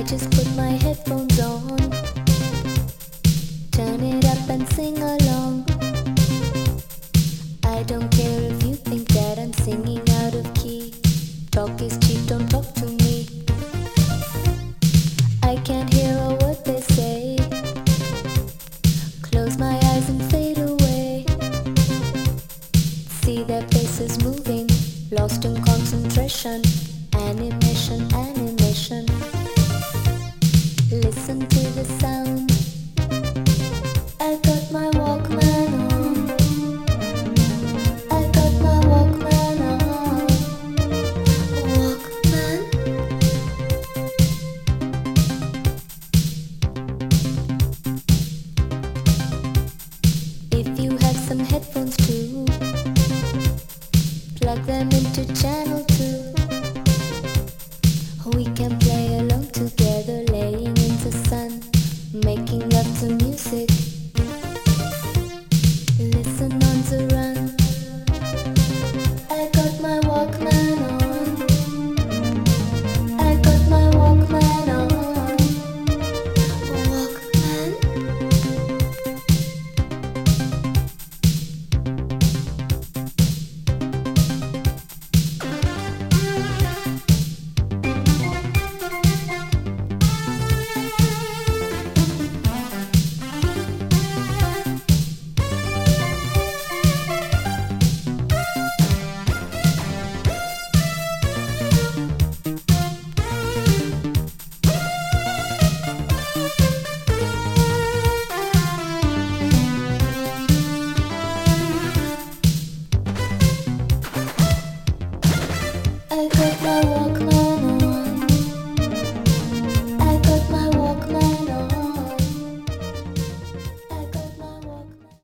just put my headphones on, turn it up and sing along. I don't care if you think that I'm singing out of key. Talk is cheap, don't talk to me. I can't hear a word they say. Close my eyes and fade away. See their faces moving, lost in concentration. Animation, animation. Listen to the sound. I got my Walkman on. I got my Walkman on. Walkman. If you have some headphones too, plug them into channel 2. We can play